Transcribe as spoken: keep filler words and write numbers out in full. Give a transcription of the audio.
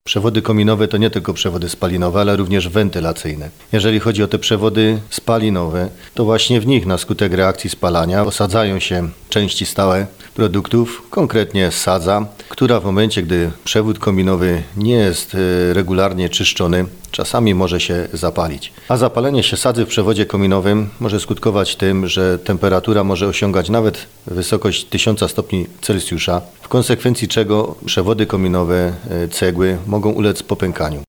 Przewody kominowe to nie tylko przewody spalinowe, ale również wentylacyjne. Jeżeli chodzi o te przewody spalinowe, to właśnie w nich na skutek reakcji spalania osadzają się części stałe produktów, konkretnie sadza, która w momencie, gdy przewód kominowy nie jest regularnie czyszczony, czasami może się zapalić. A zapalenie się sadzy w przewodzie kominowym może skutkować tym, że temperatura może osiągać nawet wysokość tysiąc stopni Celsjusza, w konsekwencji czego przewody kominowe, cegły mogą ulec popękaniu.